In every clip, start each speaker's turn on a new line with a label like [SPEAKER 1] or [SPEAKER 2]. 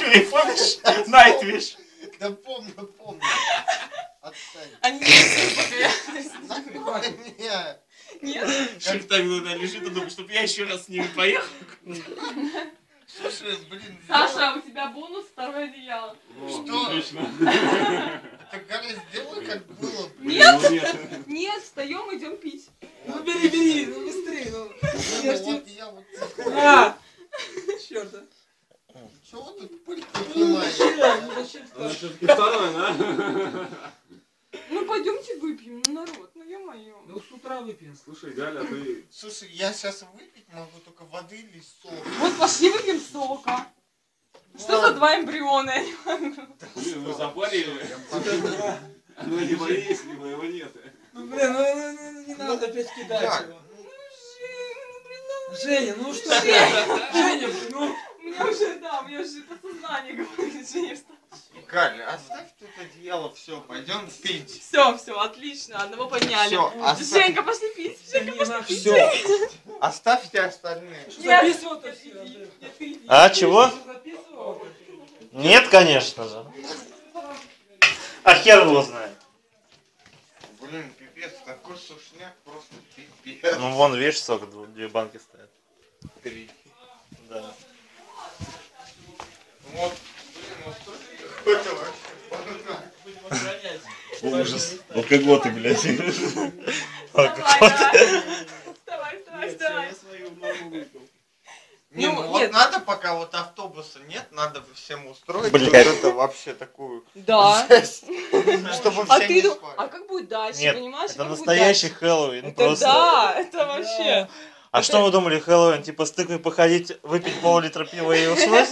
[SPEAKER 1] не помнишь? Найтвиш.
[SPEAKER 2] Да помню. Отстань.
[SPEAKER 3] Они не
[SPEAKER 2] Нет.
[SPEAKER 3] Нет?
[SPEAKER 1] Шик так лежит и думает, чтобы я еще раз с ними поехал.
[SPEAKER 2] Слушай, блин.
[SPEAKER 3] Саша, у тебя бонус второе одеяло.
[SPEAKER 2] Что?
[SPEAKER 1] Отлично.
[SPEAKER 2] Так, Галя, сделай, как было.
[SPEAKER 3] Нет! Нет, встаем, идем пить.
[SPEAKER 4] Ну бери, ну быстрее, ну.
[SPEAKER 2] Вот я вот...
[SPEAKER 4] А! Чёрт.
[SPEAKER 2] Чего вы тут пыль поднимаете?
[SPEAKER 4] Зачем
[SPEAKER 1] Она
[SPEAKER 4] так?
[SPEAKER 1] все-таки второе, да?
[SPEAKER 3] Ну пойдемте выпьем, ну народ, ну ё-моё.
[SPEAKER 4] Ну с утра выпьем.
[SPEAKER 1] Слушай, Галя, а ты...
[SPEAKER 2] Слушай, я сейчас выпить могу только воды или сок.
[SPEAKER 3] Вот пошли выпьем сока. Что за два эмбриона? Я не могу.
[SPEAKER 1] Блин, вы запарили. Оно либо есть, либо его нет.
[SPEAKER 4] Ну блин, ну не надо опять кидать его. Женя, ну что ты? Женя, ну.
[SPEAKER 3] У меня уже подсознание говорит, Женя, что...
[SPEAKER 2] Галя, оставь тут одеяло, все, пойдем пить.
[SPEAKER 3] Все, отлично, одного подняли.
[SPEAKER 2] Всё,
[SPEAKER 3] Женька, пошли пить, Женька, пошли пить.
[SPEAKER 2] Все, оставьте остальные.
[SPEAKER 4] Записывал-то все.
[SPEAKER 5] А, чего? Нет, конечно же. А хер его знает.
[SPEAKER 2] Блин, пипец, такой сушняк, просто пипец.
[SPEAKER 5] Ну вон, видишь, сок, две банки стоят.
[SPEAKER 2] 3.
[SPEAKER 5] Да.
[SPEAKER 2] Вот, блин, вот что это вообще?
[SPEAKER 5] Ужас. Алкоголь, блядь.
[SPEAKER 3] Вставай.
[SPEAKER 1] Я свою норму выпил.
[SPEAKER 2] Не,
[SPEAKER 3] Ну,
[SPEAKER 2] ну вот
[SPEAKER 3] нет.
[SPEAKER 2] надо, пока вот автобуса нет, надо всем устроить
[SPEAKER 5] Блядь.
[SPEAKER 2] вот это вообще такую
[SPEAKER 3] Да.
[SPEAKER 2] жесть, чтобы
[SPEAKER 3] А
[SPEAKER 2] все
[SPEAKER 3] ты
[SPEAKER 2] не
[SPEAKER 3] думаешь,
[SPEAKER 2] спали.
[SPEAKER 3] а как будет дальше,
[SPEAKER 5] Нет,
[SPEAKER 3] понимаешь?
[SPEAKER 5] это
[SPEAKER 3] Как будет
[SPEAKER 5] настоящий
[SPEAKER 3] дальше?
[SPEAKER 5] Хэллоуин
[SPEAKER 3] Это
[SPEAKER 5] просто.
[SPEAKER 3] да, это вообще.
[SPEAKER 5] А что вы думали, Хэллоуин? Типа с тыквой походить, выпить пол-литра пива и уснуть?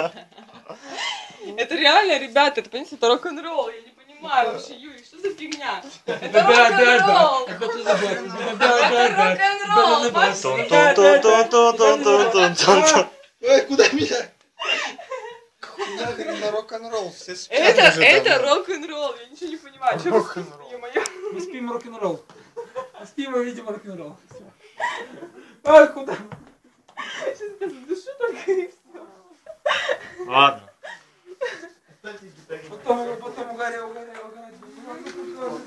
[SPEAKER 3] Это реально, ребята, это, понимаете, это рок-н-ролл. Я не понимаю вообще, Юрий, что за фигня? Это
[SPEAKER 4] Да.
[SPEAKER 3] рок-н-ролл.
[SPEAKER 4] Я хочу забыть.
[SPEAKER 3] Рок-н-ролл, пошли.
[SPEAKER 5] Тун-тун-тун-тун-тун-тун-тун.
[SPEAKER 2] Ой, куда меня? Нахрен на рок-н-ролл, все спят уже
[SPEAKER 3] Это
[SPEAKER 2] давно.
[SPEAKER 3] рок-н-ролл, я ничего не понимаю. Чё
[SPEAKER 2] Рок-н-ролл.
[SPEAKER 3] вы- ё-моё.
[SPEAKER 4] Мы спим рок-н-ролл. Мы спим и видим рок-н-ролл. Всё. А, куда?
[SPEAKER 3] Сейчас я задушу только и всё.
[SPEAKER 5] Ладно.
[SPEAKER 4] Потом угорел.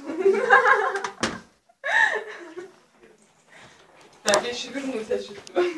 [SPEAKER 3] Так, я еще вернусь, я чувствую.